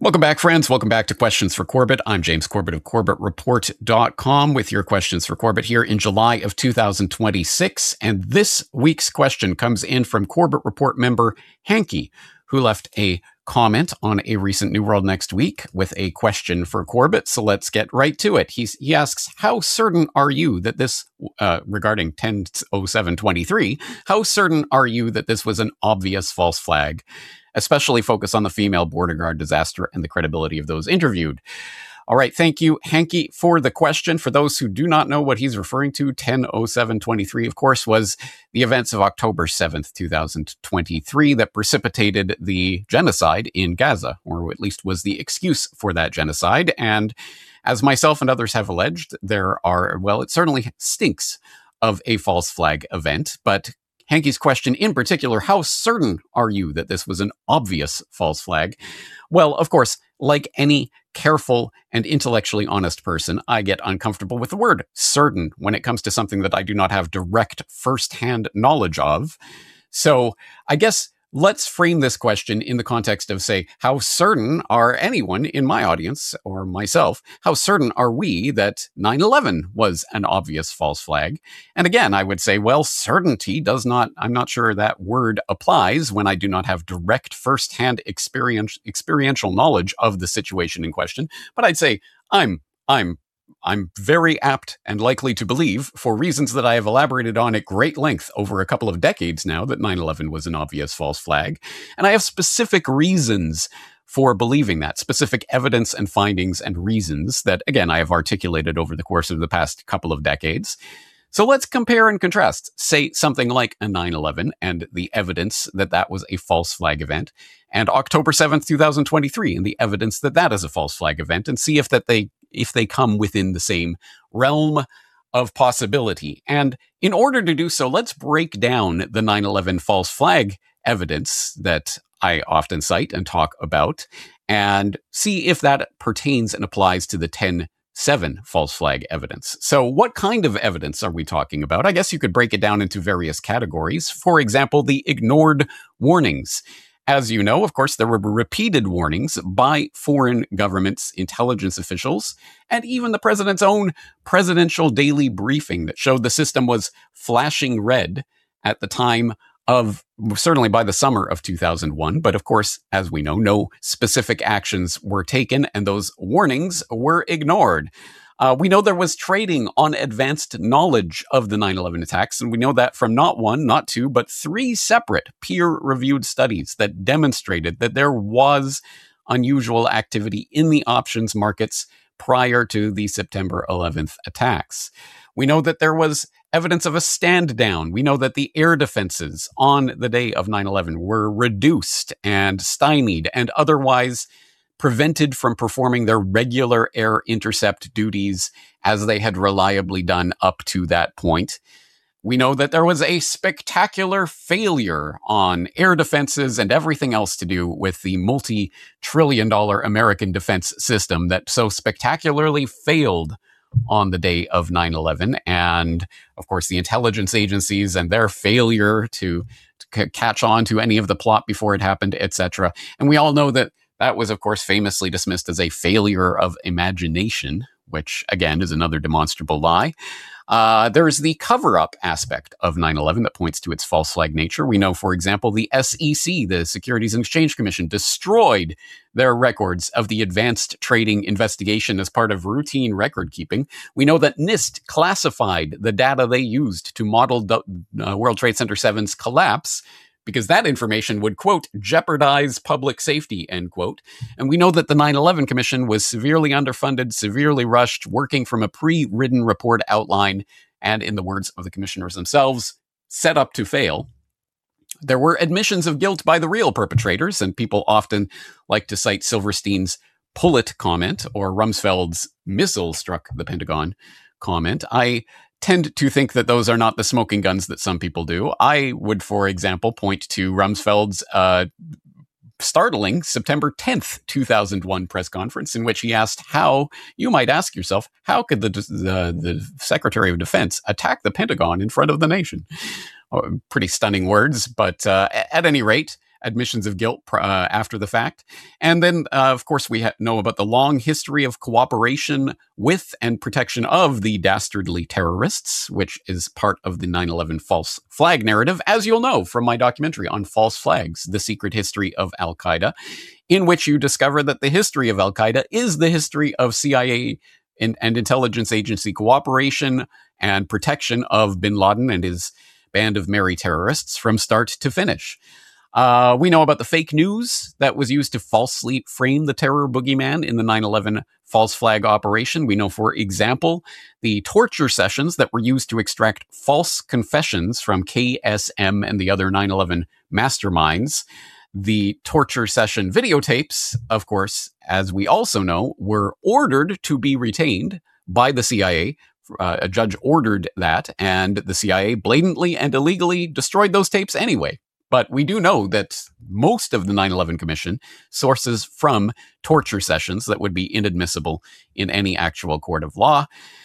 Welcome back, friends. Welcome back to Questions for Corbett. I'm James Corbett of CorbettReport.com with your Questions for Corbett here in July of 2026. And this week's question comes in from Corbett Report member Hanky, who left a comment on a recent New World Next Week with a question for Corbett. So let's get right to it. He asks, how certain are you that this, regarding 10/07/23, how certain are you that this was an obvious false flag? Especially focus on the female border guard disaster and the credibility of those interviewed. All right. Thank you, Hanky, for the question. For those who do not know what he's referring to, 10/07/23, of course, was the events of October 7th, 2023 that precipitated the genocide in Gaza, or at least was the excuse for that genocide. And as myself and others have alleged, it certainly stinks of a false flag event, but Hanky's question in particular, how certain are you that this was an obvious false flag? Well, of course, like any careful and intellectually honest person, I get uncomfortable with the word certain when it comes to something that I do not have direct firsthand knowledge of. So I guess let's frame this question in the context of, say, how certain are anyone in my audience or myself, how certain are we that 9/11 was an obvious false flag? And again, I would say, well, certainty I'm not sure that word applies when I do not have direct firsthand experiential knowledge of the situation in question. But I'd say I'm very apt and likely to believe, for reasons that I have elaborated on at great length over a couple of decades now, that 9/11 was an obvious false flag. And I have specific reasons for believing that, specific evidence and findings and reasons that, again, I have articulated over the course of the past couple of decades. So let's compare and contrast, say, something like a 9/11 and the evidence that that was a false flag event, and October 7th, 2023, and the evidence that that is a false flag event, and see if they come within the same realm of possibility. And in order to do so, let's break down the 9/11 false flag evidence that I often cite and talk about, and see if that pertains and applies to the 10/7 false flag evidence. So what kind of evidence are we talking about? I guess you could break it down into various categories. For example, the ignored warnings. As you know, of course, there were repeated warnings by foreign governments, intelligence officials, and even the president's own presidential daily briefing that showed the system was flashing red at the time of, certainly by the summer of 2001. But of course, as we know, no specific actions were taken and those warnings were ignored. We know there was trading on advanced knowledge of the 9/11 attacks, and we know that from not one, not two, but three separate peer-reviewed studies that demonstrated that there was unusual activity in the options markets prior to the September 11th attacks. We know that there was evidence of a stand down. We know that the air defenses on the day of 9/11 were reduced and stymied and otherwise prevented from performing their regular air intercept duties as they had reliably done up to that point. We know that there was a spectacular failure on air defenses and everything else to do with the multi-trillion-dollar American defense system that so spectacularly failed on the day of 9/11. And of course, the intelligence agencies and their failure to catch on to any of the plot before it happened, etc. And we all know that that was, of course, famously dismissed as a failure of imagination, which, again, is another demonstrable lie. There's the cover-up aspect of 9/11 that points to its false flag nature. We know, for example, the SEC, the Securities and Exchange Commission, destroyed their records of the advanced trading investigation as part of routine record keeping. We know that NIST classified the data they used to model World Trade Center 7's collapse, because that information would, quote, jeopardize public safety, end quote. And we know that the 9/11 Commission was severely underfunded, severely rushed, working from a pre-written report outline, and in the words of the commissioners themselves, set up to fail. There were admissions of guilt by the real perpetrators, and people often like to cite Silverstein's "pull it" comment or Rumsfeld's "missile struck the Pentagon" comment. I tend to think that those are not the smoking guns that some people do. I would, for example, point to Rumsfeld's startling September 10th, 2001 press conference in which he asked how, you might ask yourself, how could the Secretary of Defense attack the Pentagon in front of the nation? Oh, pretty stunning words, but at any rate, admissions of guilt after the fact. And then, of course, we know about the long history of cooperation with and protection of the dastardly terrorists, which is part of the 9/11 false flag narrative, as you'll know from my documentary on false flags, The Secret History of Al-Qaeda, in which you discover that the history of Al-Qaeda is the history of CIA and intelligence agency cooperation and protection of bin Laden and his band of merry terrorists from start to finish. We know about the fake news that was used to falsely frame the terror boogeyman in the 9/11 false flag operation. We know, for example, the torture sessions that were used to extract false confessions from KSM and the other 9/11 masterminds. The torture session videotapes, of course, as we also know, were ordered to be retained by the CIA. A judge ordered that, and the CIA blatantly and illegally destroyed those tapes anyway. But we do know that most of the 9/11 Commission sources from torture sessions that would be inadmissible in any actual court of law.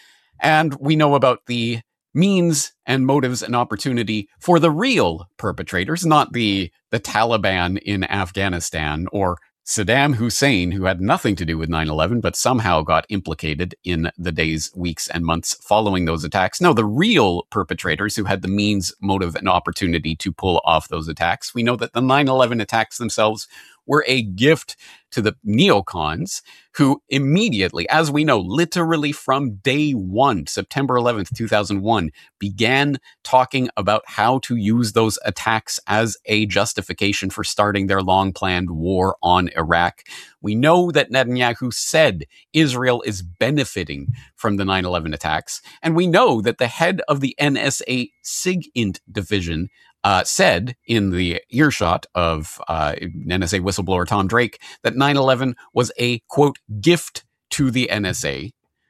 And we know about the means and motives and opportunity for the real perpetrators, not the Taliban in Afghanistan or Saddam Hussein, who had nothing to do with 9/11, but somehow got implicated in the days, weeks, and months following those attacks. No, the real perpetrators who had the means, motive, and opportunity to pull off those attacks. We know that the 9/11 attacks themselves were a gift to the neocons, who immediately, as we know, literally from day one, September 11th, 2001, began talking about how to use those attacks as a justification for starting their long-planned war on Iraq. We know that Netanyahu said Israel is benefiting from the 9/11 attacks, and we know that the head of the NSA SIGINT division said in the earshot of NSA whistleblower Tom Drake that 9/11 was a, quote, gift to the NSA.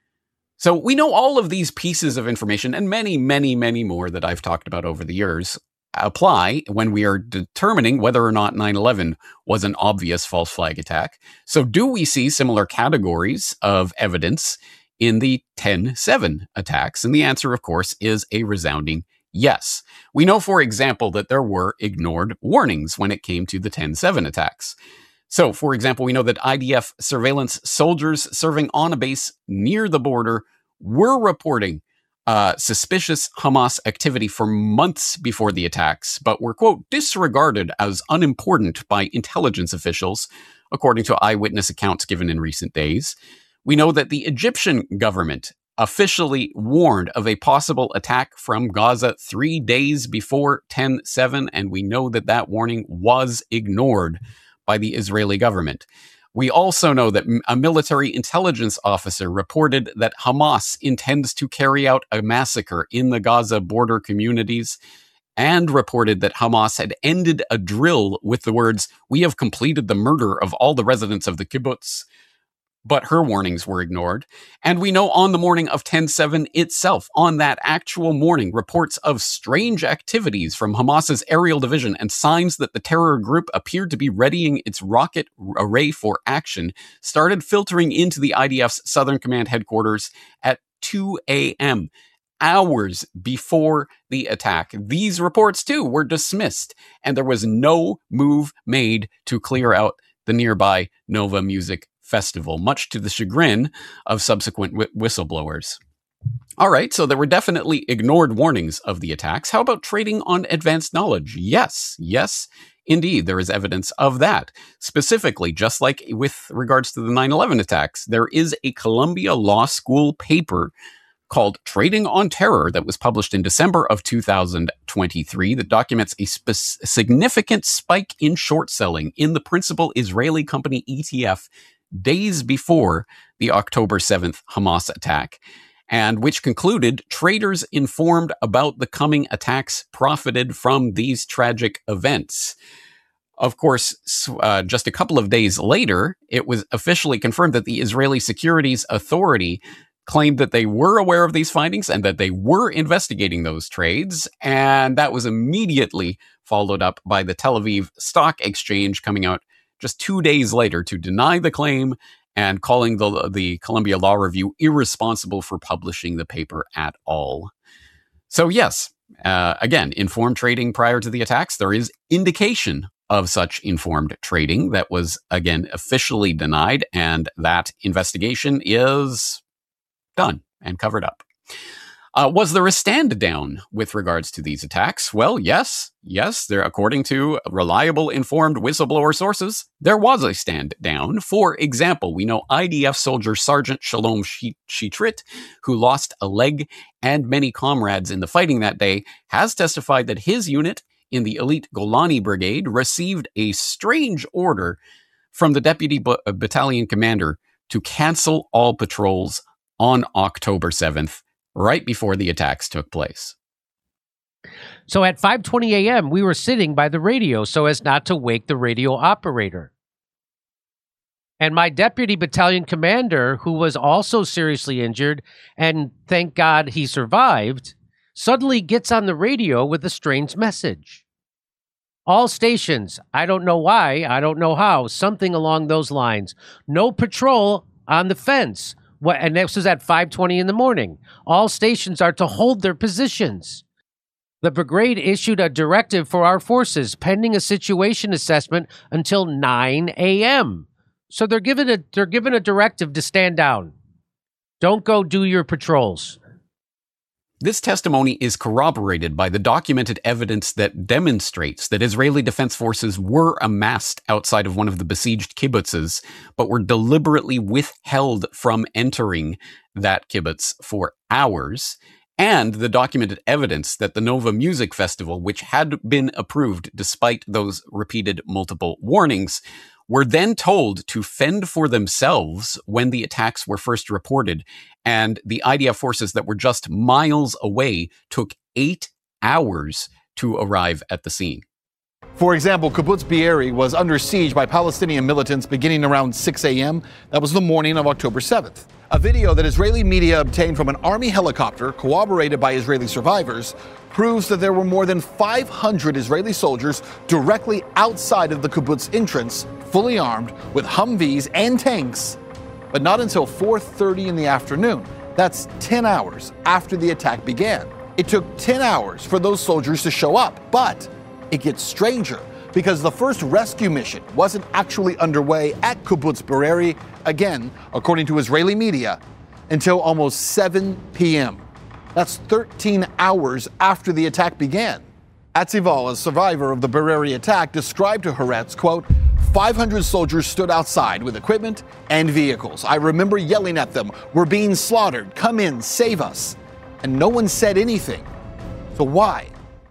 So we know all of these pieces of information and many, many, many more that I've talked about over the years apply when we are determining whether or not 9/11 was an obvious false flag attack. So do we see similar categories of evidence in the 10/7 attacks? And the answer, of course, is a resounding yes. We know, for example, that there were ignored warnings when it came to the 10/7 attacks. So, for example, we know that IDF surveillance soldiers serving on a base near the border were reporting suspicious Hamas activity for months before the attacks, but were, quote, disregarded as unimportant by intelligence officials, according to eyewitness accounts given in recent days. We know that the Egyptian government officially warned of a possible attack from Gaza 3 days before 10/7, and we know that that warning was ignored by the Israeli government. We also know that a military intelligence officer reported that Hamas intends to carry out a massacre in the Gaza border communities, and reported that Hamas had ended a drill with the words, "We have completed the murder of all the residents of the kibbutz." But her warnings were ignored. And we know on the morning of 10/7 itself, on that actual morning, reports of strange activities from Hamas's aerial division and signs that the terror group appeared to be readying its rocket array for action started filtering into the IDF's Southern Command headquarters at 2 a.m., hours before the attack. These reports, too, were dismissed, and there was no move made to clear out the nearby Nova Music Festival, much to the chagrin of subsequent whistleblowers. All right, so there were definitely ignored warnings of the attacks. How about trading on advanced knowledge? Yes, indeed, there is evidence of that. Specifically, just like with regards to the 9/11 attacks, there is a Columbia Law School paper called Trading on Terror that was published in December of 2023 that documents a significant spike in short selling in the principal Israeli company ETF days before the October 7th Hamas attack, and which concluded traders informed about the coming attacks profited from these tragic events. Of course, just a couple of days later, it was officially confirmed that the Israeli Securities Authority claimed that they were aware of these findings and that they were investigating those trades, and that was immediately followed up by the Tel Aviv Stock Exchange coming out just 2 days later to deny the claim and calling the Columbia Law Review irresponsible for publishing the paper at all. So yes, again, informed trading prior to the attacks, there is indication of such informed trading that was, again, officially denied, and that investigation is done and covered up. Was there a stand down with regards to these attacks? Well, yes. There, according to reliable, informed whistleblower sources, there was a stand down. For example, we know IDF soldier Sergeant Shalom Shitrit, who lost a leg and many comrades in the fighting that day, has testified that his unit in the elite Golani Brigade received a strange order from the deputy battalion commander to cancel all patrols on October 7th, right before the attacks took place. So at 5:20 a.m., we were sitting by the radio so as not to wake the radio operator. And my deputy battalion commander, who was also seriously injured, and thank God he survived, suddenly gets on the radio with a strange message. All stations, I don't know why, I don't know how, something along those lines. No patrol on the fence. And this was at 5:20 in the morning. All stations are to hold their positions. The brigade issued a directive for our forces pending a situation assessment until 9 a.m. So they're given a directive to stand down. Don't go do your patrols. This testimony is corroborated by the documented evidence that demonstrates that Israeli Defense Forces were amassed outside of one of the besieged kibbutzes, but were deliberately withheld from entering that kibbutz for hours, and the documented evidence that the Nova Music Festival, which had been approved despite those repeated multiple warnings, were then told to fend for themselves when the attacks were first reported, and the IDF forces that were just miles away took 8 hours to arrive at the scene. For example, Kibbutz Be'eri was under siege by Palestinian militants beginning around 6 a.m. That was the morning of October 7th. A video that Israeli media obtained from an army helicopter, corroborated by Israeli survivors, proves that there were more than 500 Israeli soldiers directly outside of the kibbutz entrance, fully armed with Humvees and tanks, but not until 4:30 in the afternoon. That's 10 hours after the attack began. It took 10 hours for those soldiers to show up, but it gets stranger because the first rescue mission wasn't actually underway at Kibbutz Be'eri, again, according to Israeli media, until almost 7 p.m. That's 13 hours after the attack began. Atzival, a survivor of the Be'eri attack, described to Haaretz, quote, 500 soldiers stood outside with equipment and vehicles. I remember yelling at them, we're being slaughtered, come in, save us. And no one said anything. So why?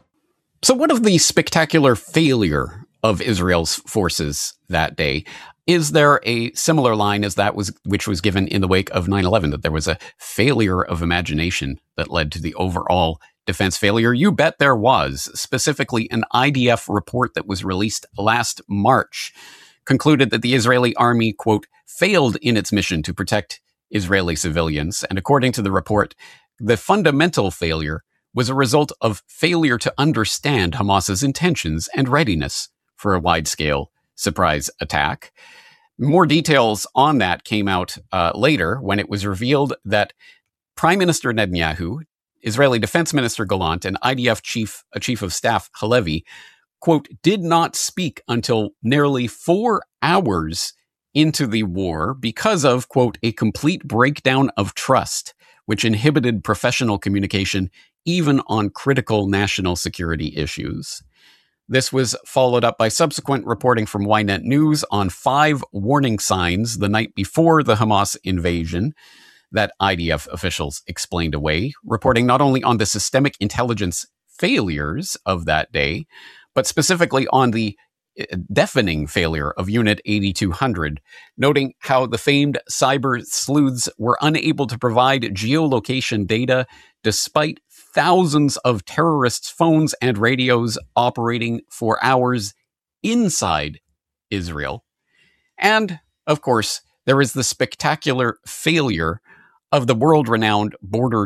So what of the spectacular failure of Israel's forces that day? Is there a similar line as that which was given in the wake of 9/11, that there was a failure of imagination that led to the overall defense failure? You bet there was. Specifically, an IDF report that was released last March concluded that the Israeli army, quote, failed in its mission to protect Israeli civilians. And according to the report, the fundamental failure was a result of failure to understand Hamas's intentions and readiness for a wide-scale surprise attack. More details on that came out later when it was revealed that Prime Minister Netanyahu, Israeli Defense Minister Gallant, and IDF Chief of Staff Halevi, quote, did not speak until nearly 4 hours into the war because of, quote, a complete breakdown of trust, which inhibited professional communication even on critical national security issues. This was followed up by subsequent reporting from Ynet News on 5 warning signs the night before the Hamas invasion that IDF officials explained away, reporting not only on the systemic intelligence failures of that day, but specifically on the deafening failure of Unit 8200, noting how the famed cyber sleuths were unable to provide geolocation data despite thousands of terrorists' phones and radios operating for hours inside Israel. And, of course, there is the spectacular failure of the world-renowned border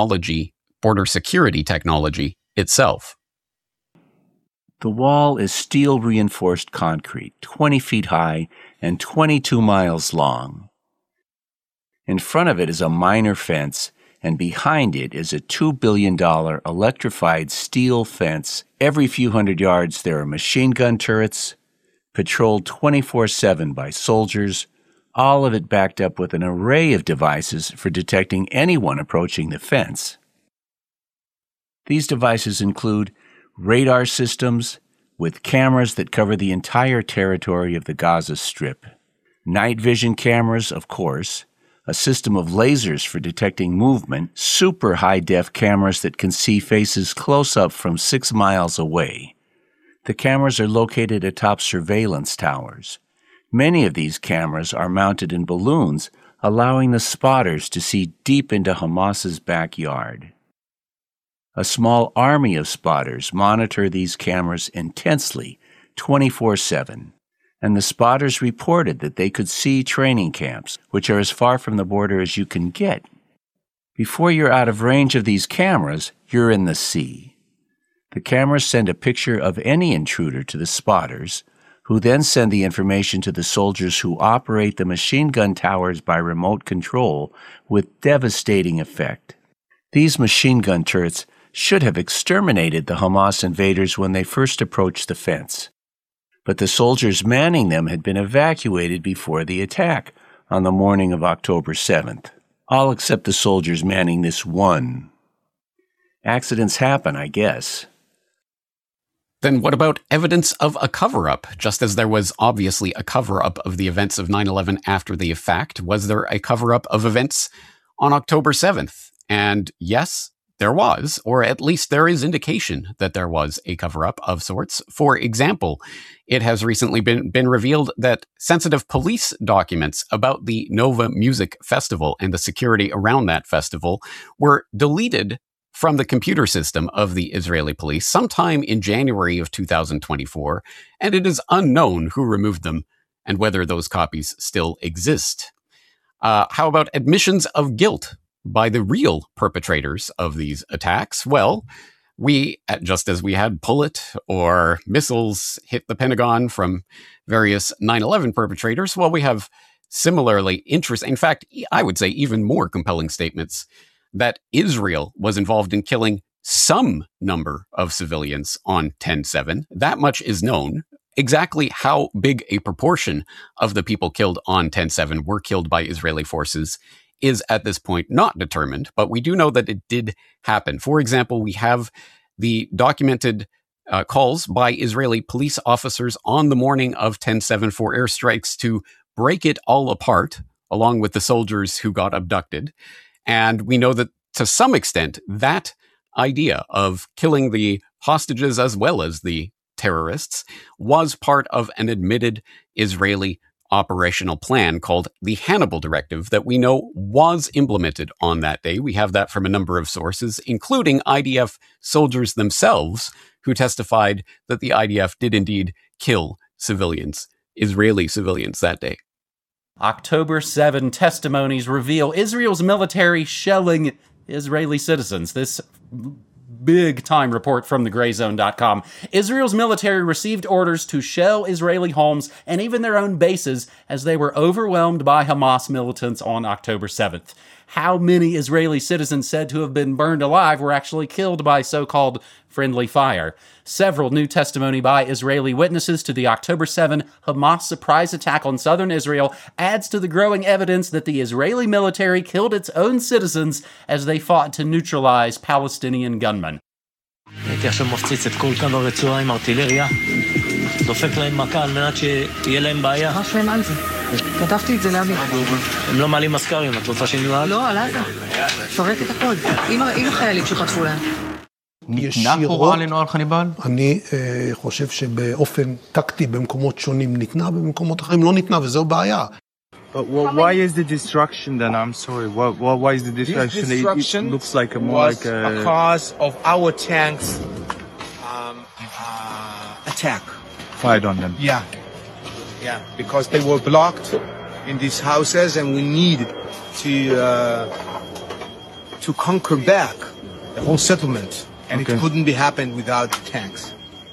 security technology itself. The wall is steel-reinforced concrete, 20 feet high and 22 miles long. In front of it is a minor fence, and behind it is a $2 billion electrified steel fence. Every few hundred yards there are machine gun turrets, patrolled 24/7 by soldiers, all of it backed up with an array of devices for detecting anyone approaching the fence. These devices include radar systems with cameras that cover the entire territory of the Gaza Strip, night vision cameras, of course, a system of lasers for detecting movement, super high-def cameras that can see faces close up from 6 miles away. The cameras are located atop surveillance towers. Many of these cameras are mounted in balloons, allowing the spotters to see deep into Hamas's backyard. A small army of spotters monitor these cameras intensely, 24/7. And the spotters reported that they could see training camps, which are as far from the border as you can get. Before you're out of range of these cameras, you're in the sea. The cameras send a picture of any intruder to the spotters, who then send the information to the soldiers who operate the machine gun towers by remote control with devastating effect. These machine gun turrets should have exterminated the Hamas invaders when they first approached the fence. But the soldiers manning them had been evacuated before the attack on the morning of October 7th, all except the soldiers manning this one. Accidents happen, I guess. Then what about evidence of a cover-up? Just as there was obviously a cover-up of the events of 9/11 after the fact, was there a cover-up of events on October 7th? And yes, there was, or at least there is indication that there was a cover-up of sorts. For example, it has recently been revealed that sensitive police documents about the Nova Music Festival and the security around that festival were deleted from the computer system of the Israeli police sometime in January of 2024, and it is unknown who removed them and whether those copies still exist. How about admissions of guilt by the real perpetrators of these attacks? Well, just as we had bullet or missiles hit the Pentagon from various 9/11 perpetrators, well, we have similarly interesting, in fact, I would say even more compelling statements that Israel was involved in killing some number of civilians on 10/7. That much is known. Exactly how big a proportion of the people killed on 10/7 were killed by Israeli forces is at this point not determined, but we do know that it did happen. For example, we have the documented calls by Israeli police officers on the morning of 10/7 for airstrikes to break it all apart, along with the soldiers who got abducted. And we know that to some extent, that idea of killing the hostages as well as the terrorists was part of an admitted Israeli operational plan called the Hannibal Directive that we know was implemented on that day. We have that from a number of sources, including IDF soldiers themselves, who testified that the IDF did indeed kill civilians, Israeli civilians, that day. October 7 testimonies reveal Israel's military shelling Israeli citizens. This big-time report from thegrayzone.com. Israel's military received orders to shell Israeli homes and even their own bases as they were overwhelmed by Hamas militants on October 7th. How many Israeli citizens said to have been burned alive were actually killed by so-called friendly fire? Several new testimony by Israeli witnesses to the October 7 Hamas surprise attack on southern Israel adds to the growing evidence that the Israeli military killed its own citizens as they fought to neutralize Palestinian gunmen. הייתי עכשיו מפציץ את כל כאן ברצועה עם ארטילריה, דופק להם מכה על מנת שיהיה להם בעיה. ממש אין על זה. כתבתי את זה לאבי. הם לא מעלים מסקרים, את רוצה שנלעד? לא, על עזה. שורק את הכל. עם החיילים שחטפו להם. ניתנה הוראה לנוהל חניבעל? אני חושב שבאופן טקטי במקומות שונים ניתנה, במקומות אחרים לא ניתנה, וזו בעיה. Why is the destruction then? I'm sorry. Why is the destruction? This destruction it looks like more like a because of our tanks attack. Fired on them. Yeah, because they were blocked in these houses, and we needed to conquer back the whole settlement, and it couldn't be happened without tanks.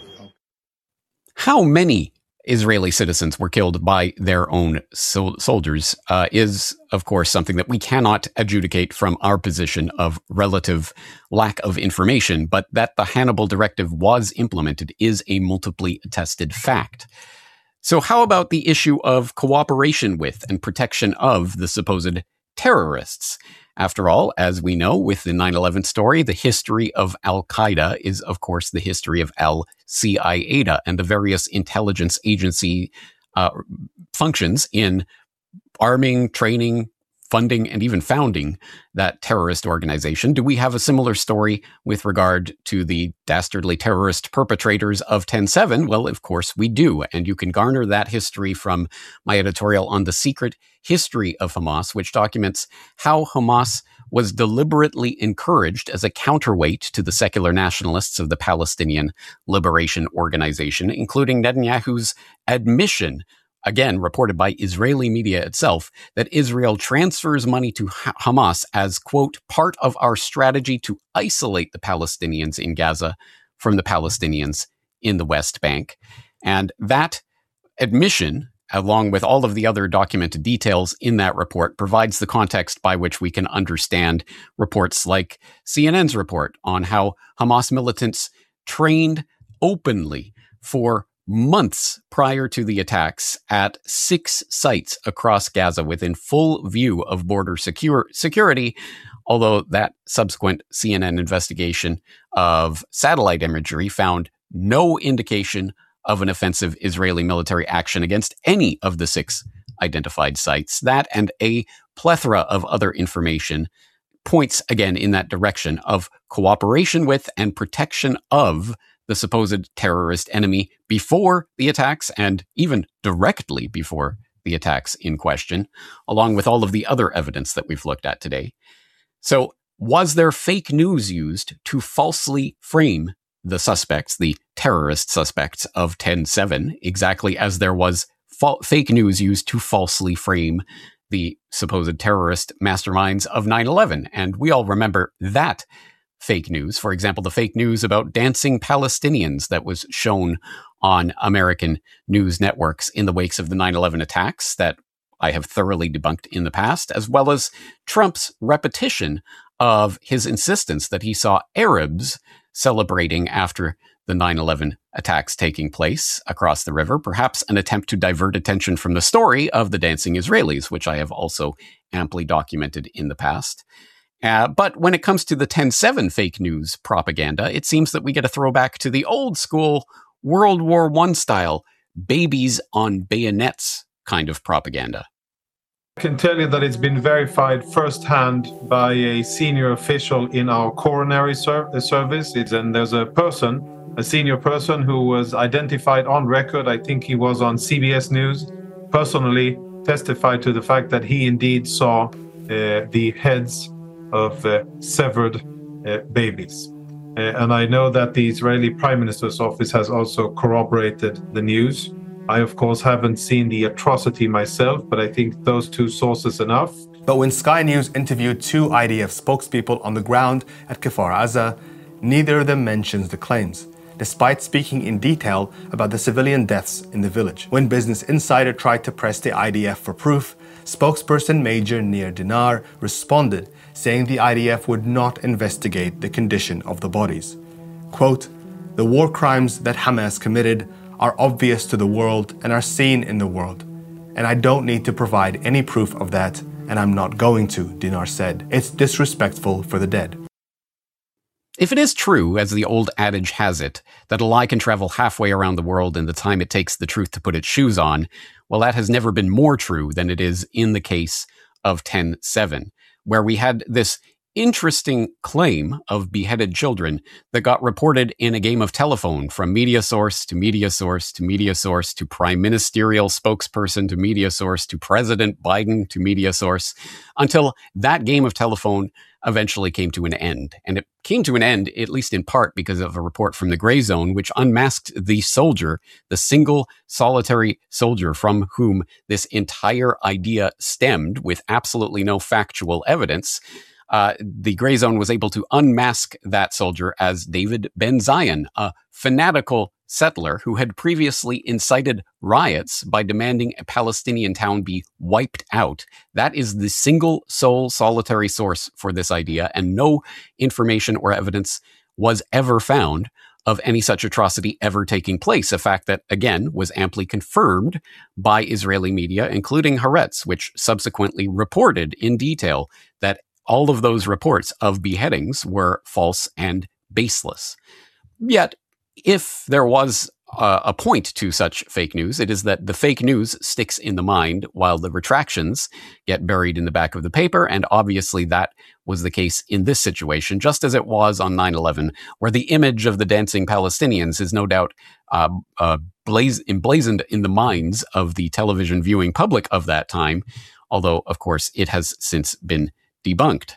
How many Israeli citizens were killed by their own soldiers is, of course, something that we cannot adjudicate from our position of relative lack of information, but that the Hannibal Directive was implemented is a multiply attested fact. So how about the issue of cooperation with and protection of the supposed terrorists? After all, as we know with the 9/11 story, the history of Al-Qaeda is, of course, the history of Al-Qaeda and the various intelligence agency functions in arming, training, funding, and even founding that terrorist organization. Do we have a similar story with regard to the dastardly terrorist perpetrators of 10/7? Well, of course we do. And you can garner that history from my editorial on the secret history of Hamas, which documents how Hamas was deliberately encouraged as a counterweight to the secular nationalists of the Palestinian Liberation Organization, including Netanyahu's admission, again, reported by Israeli media itself, that Israel transfers money to Hamas as, quote, part of our strategy to isolate the Palestinians in Gaza from the Palestinians in the West Bank. And that admission, along with all of the other documented details in that report, provides the context by which we can understand reports like CNN's report on how Hamas militants trained openly for months prior to the attacks at 6 sites across Gaza within full view of border security, although that subsequent CNN investigation of satellite imagery found no indication of an offensive Israeli military action against any of the 6 identified sites. That and a plethora of other information points again in that direction of cooperation with and protection of the supposed terrorist enemy before the attacks and even directly before the attacks in question, along with all of the other evidence that we've looked at today. So was there fake news used to falsely frame the suspects, the terrorist suspects of 10/7, exactly as there was fake news used to falsely frame the supposed terrorist masterminds of 9/11? And we all remember that fake news. For example, the fake news about dancing Palestinians that was shown on American news networks in the wakes of the 9/11 attacks that I have thoroughly debunked in the past, as well as Trump's repetition of his insistence that he saw Arabs celebrating after the 9/11 attacks taking place across the river, perhaps an attempt to divert attention from the story of the dancing Israelis, which I have also amply documented in the past. But when it comes to the 10/7 fake news propaganda, it seems that we get a throwback to the old school World War I style babies on bayonets kind of propaganda. I can tell you that it's been verified firsthand by a senior official in our coronary service. And there's a senior person who was identified on record. I think he was on CBS News, personally testified to the fact that he indeed saw the heads of severed babies. And I know that the Israeli Prime Minister's office has also corroborated the news. I, of course, haven't seen the atrocity myself, but I think those 2 sources enough. But when Sky News interviewed 2 IDF spokespeople on the ground at Kfar Aza, neither of them mentions the claims, despite speaking in detail about the civilian deaths in the village. When Business Insider tried to press the IDF for proof, spokesperson Major Nir Dinar responded, saying the IDF would not investigate the condition of the bodies. Quote, "The war crimes that Hamas committed are obvious to the world and are seen in the world. And I don't need to provide any proof of that, and I'm not going to," Dinar said. "It's disrespectful for the dead." If it is true, as the old adage has it, that a lie can travel halfway around the world in the time it takes the truth to put its shoes on, well, that has never been more true than it is in the case of 10/7, where we had this interesting claim of beheaded children that got reported in a game of telephone from media source to media source to media source to prime ministerial spokesperson to media source to President Biden to media source, until that game of telephone eventually came to an end. And it came to an end, at least in part, because of a report from the Gray Zone, which unmasked the soldier, the single solitary soldier from whom this entire idea stemmed with absolutely no factual evidence. The Gray Zone was able to unmask that soldier as David Ben Zion, a fanatical settler who had previously incited riots by demanding a Palestinian town be wiped out. That is the single sole solitary source for this idea, and no information or evidence was ever found of any such atrocity ever taking place, a fact that, again, was amply confirmed by Israeli media, including Haaretz, which subsequently reported in detail that all of those reports of beheadings were false and baseless. Yet, if there was a point to such fake news, it is that the fake news sticks in the mind while the retractions get buried in the back of the paper. And obviously that was the case in this situation, just as it was on 9/11, where the image of the dancing Palestinians is no doubt emblazoned in the minds of the television viewing public of that time, although, of course, it has since been debunked.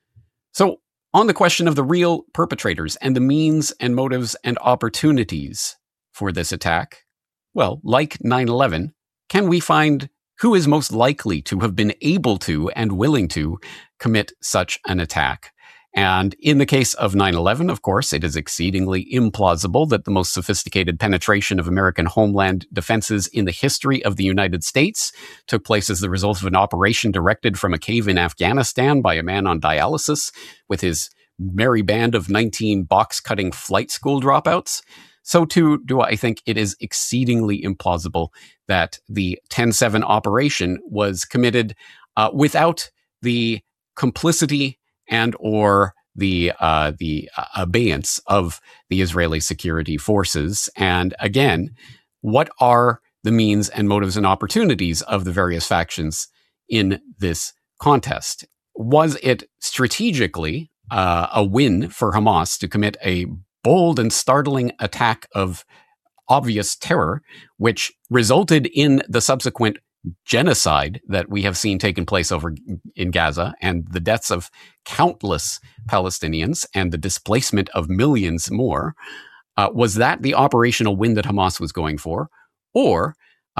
So, on the question of the real perpetrators and the means and motives and opportunities for this attack, well, like 9/11, can we find who is most likely to have been able to and willing to commit such an attack? And in the case of 9/11, of course, it is exceedingly implausible that the most sophisticated penetration of American homeland defenses in the history of the United States took place as the result of an operation directed from a cave in Afghanistan by a man on dialysis with his merry band of 19 box-cutting flight school dropouts. So too do I think it is exceedingly implausible that the 10/7 operation was committed without the complicity and or the abeyance of the Israeli security forces. And again, what are the means and motives and opportunities of the various factions in this contest? Was it strategically a win for Hamas to commit a bold and startling attack of obvious terror, which resulted in the subsequent genocide that we have seen taking place over in Gaza and the deaths of countless Palestinians and the displacement of millions more? Was that the operational win that Hamas was going for? Or,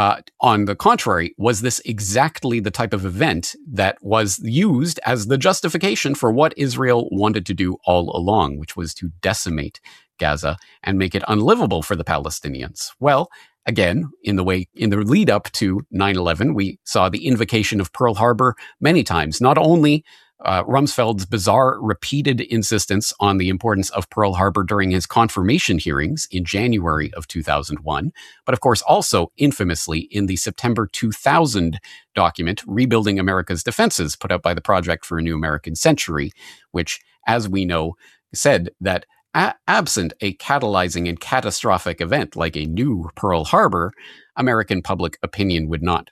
on the contrary, was this exactly the type of event that was used as the justification for what Israel wanted to do all along, which was to decimate Gaza and make it unlivable for the Palestinians? Well, again, in the lead up to 9/11, we saw the invocation of Pearl Harbor many times. Not only Rumsfeld's bizarre repeated insistence on the importance of Pearl Harbor during his confirmation hearings in January of 2001, but of course also infamously in the September 2000 document, Rebuilding America's Defenses, put out by the Project for a New American Century, which, as we know, said that absent a catalyzing and catastrophic event like a new Pearl Harbor, American public opinion would not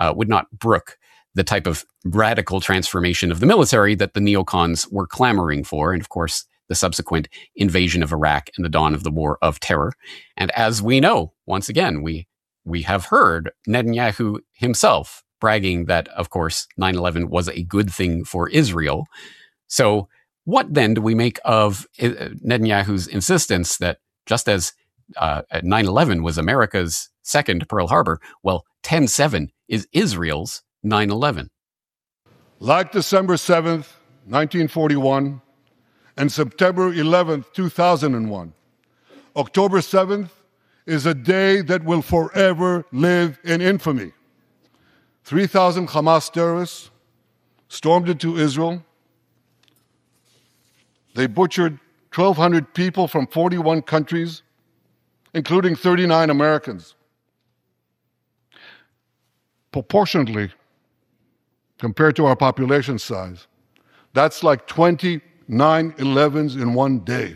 brook the type of radical transformation of the military that the neocons were clamoring for, and of course, the subsequent invasion of Iraq and the dawn of the War of Terror. And as we know, once again, we have heard Netanyahu himself bragging that, of course, 9/11 was a good thing for Israel. So what then do we make of Netanyahu's insistence that just as 9/11 was America's second Pearl Harbor, well, 10/7 is Israel's 9/11. Like December 7th, 1941, and September 11th, 2001, October 7th is a day that will forever live in infamy. 3,000 Hamas terrorists stormed into Israel. They butchered 1,200 people from 41 countries, including 39 Americans. Proportionately, compared to our population size, that's like 20 9/11s in one day.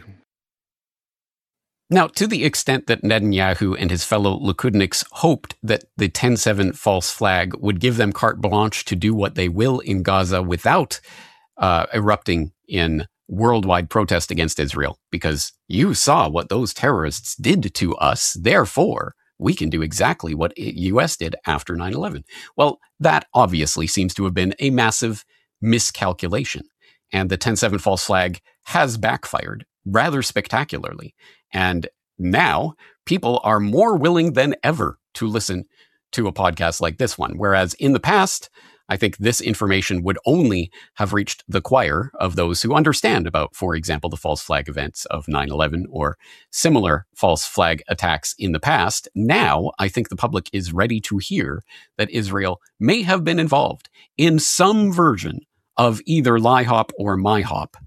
Now, to the extent that Netanyahu and his fellow Likudniks hoped that the 10/7 false flag would give them carte blanche to do what they will in Gaza without erupting in worldwide protest against Israel, because you saw what those terrorists did to us, therefore we can do exactly what U.S. did after 9/11. Well, that obviously seems to have been a massive miscalculation. And the 10/7 false flag has backfired rather spectacularly. And now people are more willing than ever to listen to a podcast like this one. Whereas in the past, I think this information would only have reached the choir of those who understand about, for example, the false flag events of 9/11 or similar false flag attacks in the past. Now, I think the public is ready to hear that Israel may have been involved in some version of either LIHOP or MIHOP,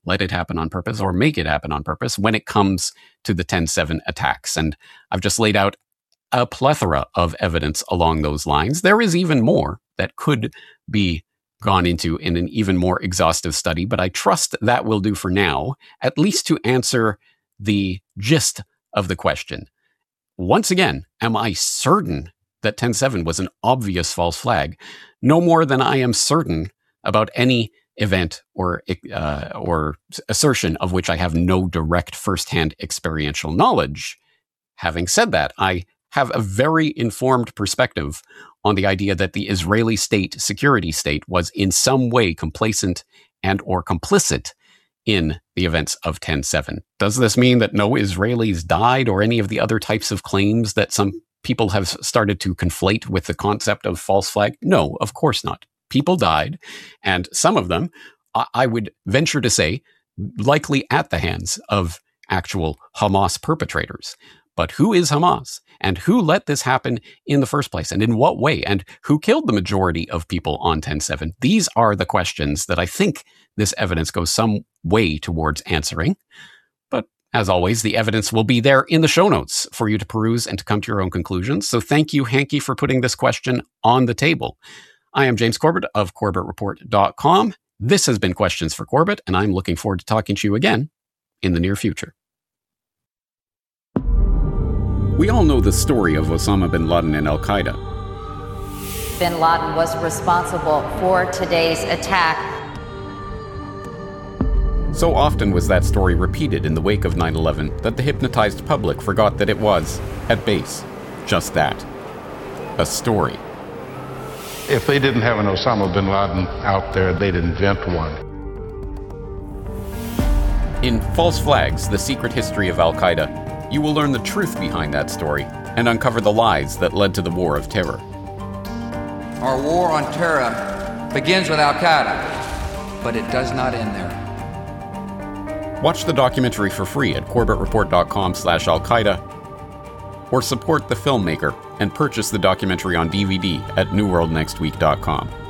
let it happen on purpose or make it happen on purpose when it comes to the 10/7 attacks. And I've just laid out a plethora of evidence along those lines. There is even more that could be gone into in an even more exhaustive study, but I trust that will do for now, at least to answer the gist of the question. Once again, am I certain that 10/7 was an obvious false flag? No more than I am certain about any event or assertion of which I have no direct firsthand experiential knowledge. Having said that, I have a very informed perspective on the idea that the Israeli security state was in some way complacent and or complicit in the events of 10/7. Does this mean that no Israelis died or any of the other types of claims that some people have started to conflate with the concept of false flag? No, of course not. People died, and some of them, I would venture to say, likely at the hands of actual Hamas perpetrators. But who is Hamas? And who let this happen in the first place? And in what way? And who killed the majority of people on 10/7? These are the questions that I think this evidence goes some way towards answering. But as always, the evidence will be there in the show notes for you to peruse and to come to your own conclusions. So thank you, Hanky, for putting this question on the table. I am James Corbett of CorbettReport.com. This has been Questions for Corbett, and I'm looking forward to talking to you again in the near future. We all know the story of Osama bin Laden and Al-Qaeda. Bin Laden was responsible for today's attack. So often was that story repeated in the wake of 9/11 that the hypnotized public forgot that it was, at base, just that. A story. If they didn't have an Osama bin Laden out there, they'd invent one. In False Flags, The Secret History of Al-Qaeda, you will learn the truth behind that story and uncover the lies that led to the War of Terror. Our war on terror begins with Al-Qaeda, but it does not end there. Watch the documentary for free at CorbettReport.com/Al-Qaeda, or support the filmmaker and purchase the documentary on DVD at NewWorldNextWeek.com.